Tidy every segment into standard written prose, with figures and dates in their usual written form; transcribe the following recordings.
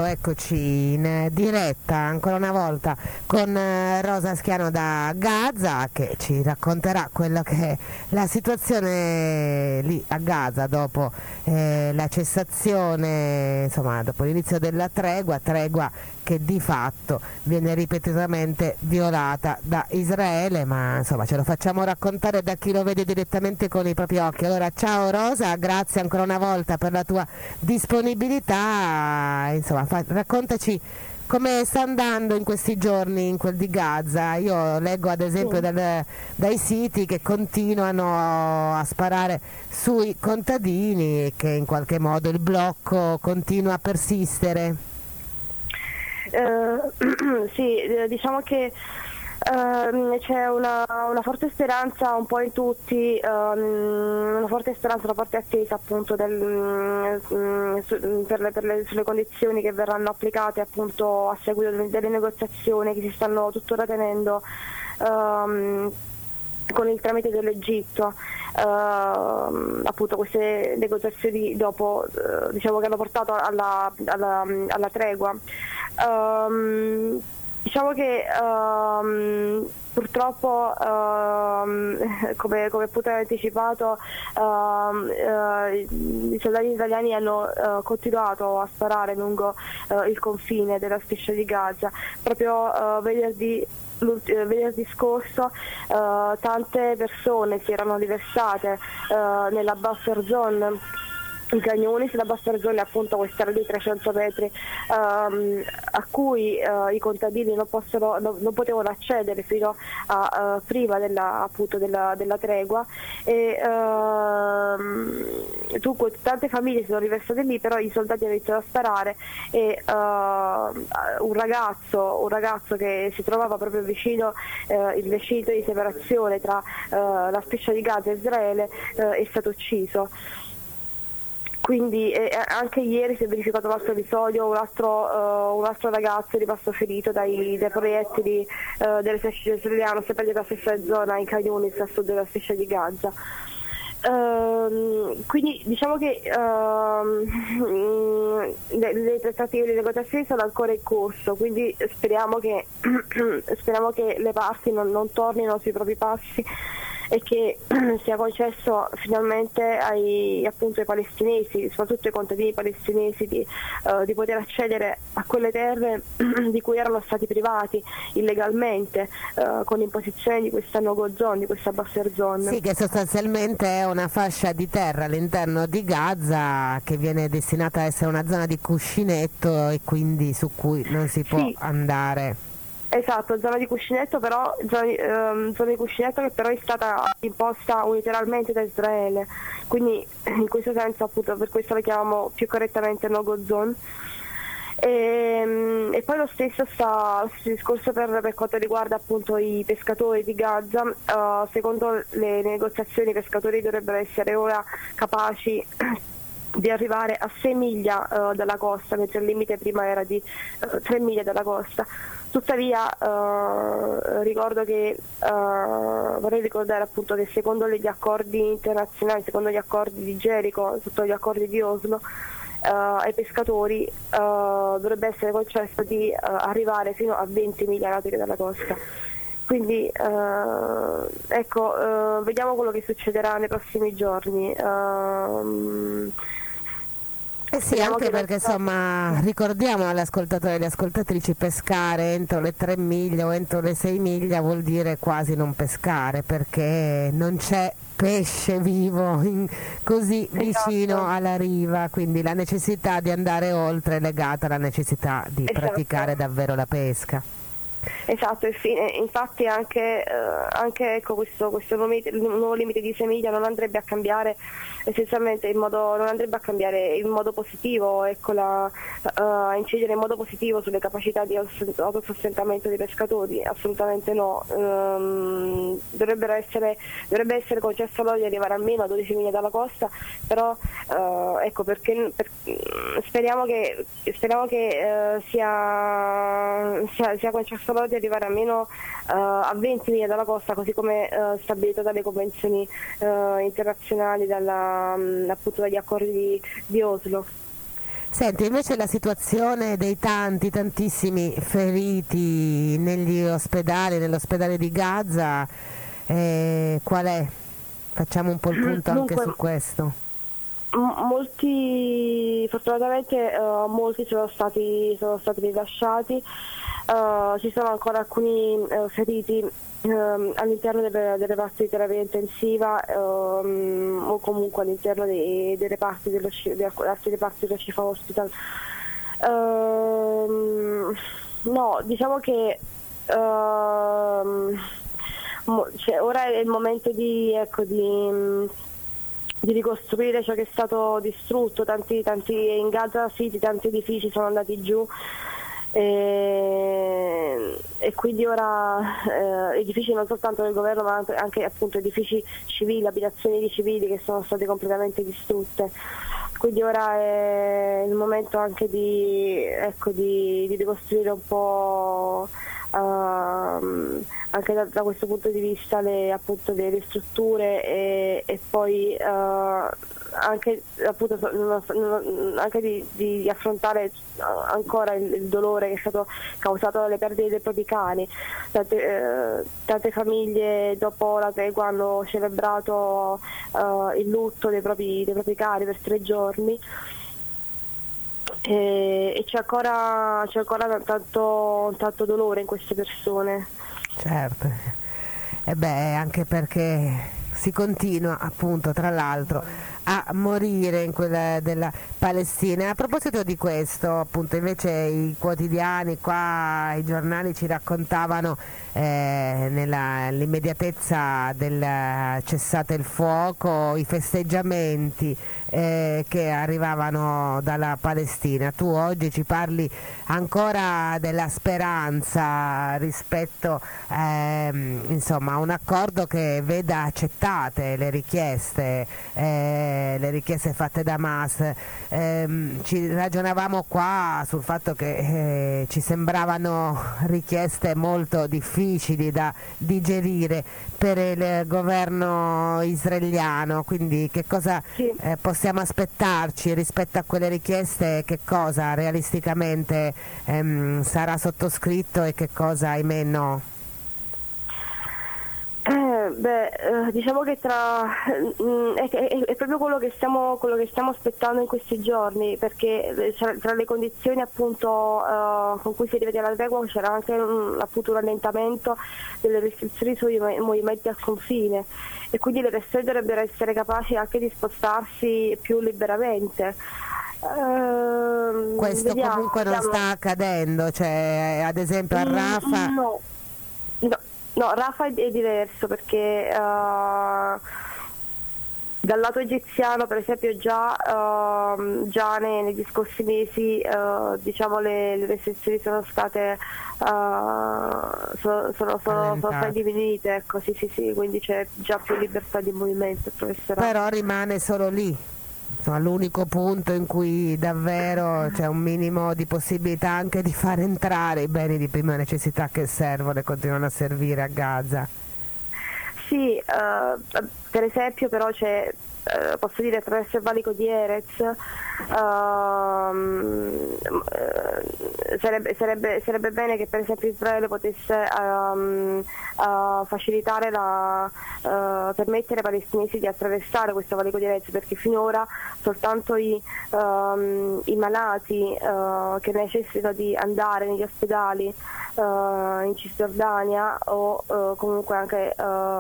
eccoci in diretta ancora una volta con Rosa Schiano da Gaza, che ci racconterà quello che è la situazione lì a Gaza dopo la cessazione, insomma dopo l'inizio della tregua che di fatto viene ripetutamente violata da Israele, ma insomma ce lo facciamo raccontare da chi lo vede direttamente con i propri occhi. Allora ciao Rosa, grazie ancora una volta per la tua disponibilità, insomma raccontaci come sta andando in questi giorni in quel di Gaza. Io leggo ad esempio dai siti che continuano a sparare sui contadini e che in qualche modo il blocco continua a persistere. Sì, diciamo che c'è una forte speranza un po' in tutti, una forte speranza, una forte attesa appunto sulle condizioni che verranno applicate appunto a seguito delle negoziazioni che si stanno tuttora tenendo con il tramite dell'Egitto. Appunto queste negoziazioni dopo diciamo che hanno portato alla tregua. Diciamo che purtroppo come appunto hai anticipato i soldati italiani hanno continuato a sparare lungo il confine della striscia di Gaza. Proprio venerdì scorso tante persone si erano riversate nella buffer zone, i cagnoni sulla buffer zone, appunto quest'area di 300 metri a cui i contadini non potevano accedere fino a prima appunto della tregua, e dunque tante famiglie si sono riversate lì, però i soldati hanno iniziato a sparare e un ragazzo che si trovava proprio vicino il recinto di separazione tra la striscia di Gaza e Israele è stato ucciso. Quindi anche ieri si è verificato un altro episodio, un altro ragazzo è rimasto ferito dai proiettili dell'esercito israeliano, sempre nella stessa zona in Khan Yunis, a sud della striscia di Gaza. Quindi diciamo che le trattative, le negoziazioni sono ancora in corso, quindi speriamo che le parti non tornino sui propri passi e che sia concesso finalmente ai palestinesi, soprattutto ai contadini palestinesi, di poter accedere a quelle terre di cui erano stati privati illegalmente con l'imposizione di questa no-go zone, di questa buffer zone. Sì, che sostanzialmente è una fascia di terra all'interno di Gaza che viene destinata a essere una zona di cuscinetto e quindi su cui non si può andare. Esatto, zona di cuscinetto, però zona di cuscinetto che però è stata imposta unilateralmente da Israele, quindi in questo senso appunto per questo la chiamiamo più correttamente no-go zone. E poi lo stesso discorso per quanto riguarda appunto i pescatori di Gaza. Secondo le negoziazioni i pescatori dovrebbero essere ora capaci di arrivare a 6 miglia dalla costa, mentre il limite prima era di 3 miglia dalla costa. Tuttavia vorrei ricordare appunto che secondo gli accordi internazionali, secondo gli accordi di Gerico, sotto gli accordi di Oslo, ai pescatori dovrebbe essere concesso di arrivare fino a 20 miglia nautiche dalla costa. Quindi vediamo quello che succederà nei prossimi giorni. Sì, anche perché insomma ricordiamo alle ascoltatori e alle ascoltatrici, pescare entro le 3 miglia o entro le 6 miglia vuol dire quasi non pescare, perché non c'è pesce vivo così vicino alla riva, quindi la necessità di andare oltre è legata alla necessità di praticare davvero la pesca. Esatto, infatti anche ecco, questo nuovo limite di 6 miglia non andrebbe a cambiare essenzialmente non andrebbe a cambiare in modo positivo, ecco, incidere in modo positivo sulle capacità di autosostentamento dei pescatori, assolutamente no. Dovrebbe essere concesso loro di arrivare almeno a 12 miglia dalla costa, però ecco perché speriamo che sia concesso loro di arrivare almeno a 20 miglia dalla costa, così come stabilito dalle convenzioni internazionali, appunto dagli accordi di Oslo. Senti, invece la situazione dei tantissimi feriti negli ospedali, nell'ospedale di Gaza, qual è? Facciamo un po' il punto anche Dunque, su questo. molti, fortunatamente molti sono stati rilasciati, ci sono ancora alcuni feriti all'interno delle reparti di terapia intensiva o comunque all'interno dei reparti di altri reparti dello Shifa Hospital. No, diciamo che ora è il momento di ricostruire ciò che è stato distrutto. Tanti in Gaza City, tanti edifici sono andati giù e quindi ora edifici non soltanto del governo ma anche appunto edifici civili, abitazioni di civili che sono state completamente distrutte. Quindi ora è il momento anche di ricostruire un po' anche da questo punto di vista appunto le strutture e poi anche appunto anche di affrontare ancora il dolore che è stato causato dalle perdite dei propri cani. Tante famiglie dopo la tregua hanno celebrato il lutto dei propri cani per 3 giorni. E c'è ancora tanto dolore in queste persone. Certo, e beh, anche perché si continua appunto tra l'altro a morire in quella della Palestina. A proposito di questo, appunto, invece i quotidiani qua, i giornali ci raccontavano nell'immediatezza del cessate il fuoco, i festeggiamenti che arrivavano dalla Palestina. Tu oggi ci parli ancora della speranza rispetto insomma, a un accordo che veda accettate le richieste fatte da Hamas. Ci ragionavamo qua sul fatto che ci sembravano richieste molto difficili da digerire per il governo israeliano, quindi che cosa possiamo aspettarci rispetto a quelle richieste, che cosa realisticamente sarà sottoscritto e che cosa ahimè no? Diciamo che è proprio quello che stiamo aspettando in questi giorni, perché tra le condizioni appunto con cui si arrivati alla tregua c'era anche appunto un rallentamento delle restrizioni sui movimenti al confine e quindi le persone dovrebbero essere capaci anche di spostarsi più liberamente. Questo comunque non sta accadendo, cioè ad esempio a Rafah No, Rafah è diverso perché dal lato egiziano per esempio già negli scorsi mesi diciamo le restrizioni sono state diminuite, ecco, sì, quindi c'è già più libertà di movimento, professore. Però rimane solo lì. Insomma, l'unico punto in cui davvero c'è un minimo di possibilità anche di far entrare i beni di prima necessità che servono e continuano a servire a Gaza. Sì, per esempio però c'è, posso dire, attraverso il valico di Erez sarebbe bene che per esempio Israele potesse facilitare permettere ai palestinesi di attraversare questo valico di Erez, perché finora soltanto i malati che necessitano di andare negli ospedali in Cisgiordania o comunque anche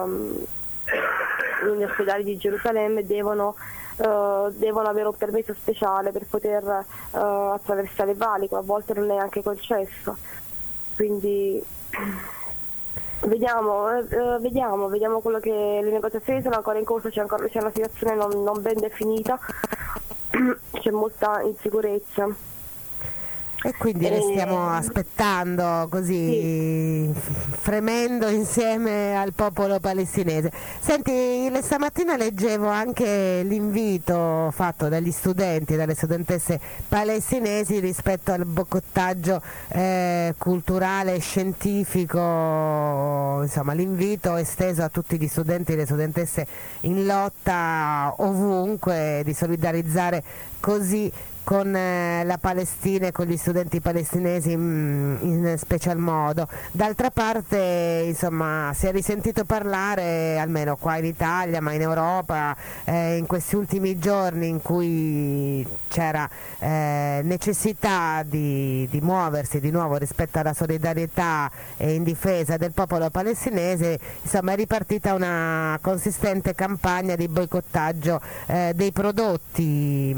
negli ospedali di Gerusalemme devono avere un permesso speciale per poter attraversare il valico, a volte non è anche concesso, quindi vediamo quello che le negoziazioni sono ancora in corso, c'è una situazione non ben definita, c'è molta insicurezza. E quindi le stiamo aspettando così, fremendo insieme al popolo palestinese. Senti, stamattina leggevo anche l'invito fatto dagli studenti e dalle studentesse palestinesi rispetto al boicottaggio culturale e scientifico, insomma l'invito esteso a tutti gli studenti e le studentesse in lotta ovunque, di solidarizzare così con la Palestina e con gli studenti palestinesi in special modo. D'altra parte, insomma, si è risentito parlare, almeno qua in Italia, ma in Europa, in questi ultimi giorni in cui c'era necessità di muoversi di nuovo rispetto alla solidarietà e in difesa del popolo palestinese, insomma è ripartita una consistente campagna di boicottaggio dei prodotti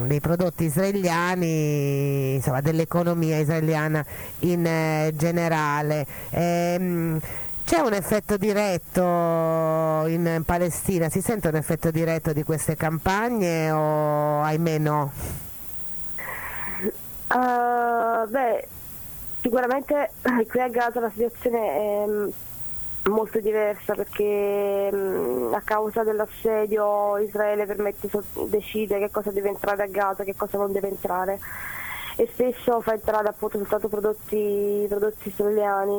israeliani, insomma dell'economia israeliana in generale. C'è un effetto diretto in Palestina? Si sente un effetto diretto di queste campagne o ahimè no? Beh, sicuramente qui a Gaza la situazione è molto diversa perché a causa dell'assedio Israele decide che cosa deve entrare a Gaza e che cosa non deve entrare, e spesso fa entrare appunto soltanto prodotti israeliani.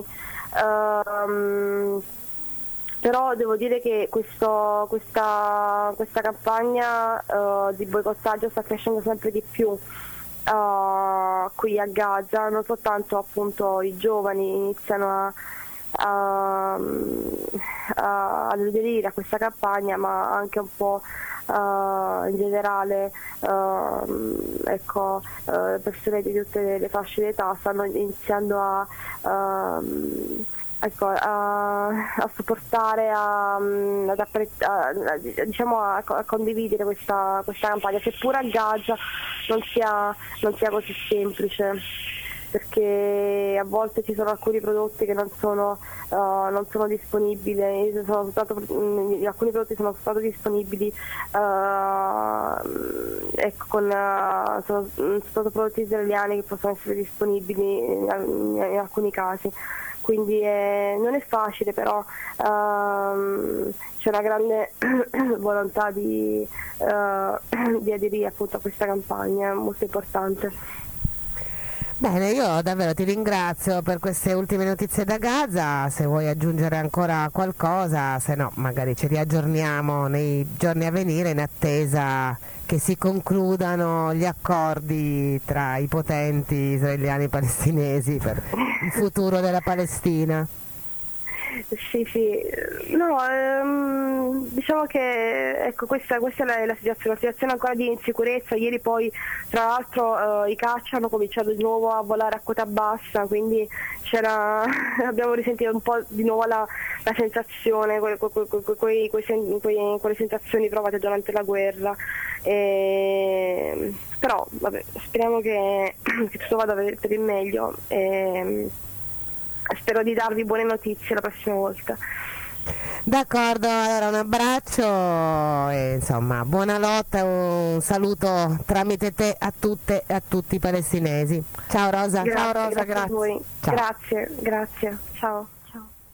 Però devo dire che questa campagna di boicottaggio sta crescendo sempre di più qui a Gaza, non soltanto appunto i giovani iniziano ad aderire a questa campagna, ma anche un po' in generale persone di tutte le fasce d'età stanno iniziando a supportare, a condividere questa campagna, seppur a Gaza non sia così semplice, perché a volte ci sono alcuni prodotti che non sono disponibili. Alcuni prodotti sono stati disponibili sono stati prodotti israeliani che possono essere disponibili in alcuni casi. Quindi non è facile, però c'è una grande volontà di aderire appunto a questa campagna, molto importante. Bene, io davvero ti ringrazio per queste ultime notizie da Gaza. Se vuoi aggiungere ancora qualcosa, se no magari ci riaggiorniamo nei giorni a venire in attesa che si concludano gli accordi tra i potenti israeliani e palestinesi per il futuro della Palestina. Sì, no, diciamo che ecco, questa è la situazione ancora di insicurezza. Ieri poi tra l'altro i caccia hanno cominciato di nuovo a volare a quota bassa, quindi abbiamo risentito un po' di nuovo la sensazione, quelle sensazioni provate durante la guerra. Però vabbè, speriamo che tutto vada per il meglio. Spero di darvi buone notizie la prossima volta. D'accordo, allora un abbraccio e insomma buona lotta e un saluto tramite te a tutte e a tutti i palestinesi. Ciao Rosa. Grazie, Ciao Rosa, grazie a voi. Ciao. Grazie, ciao.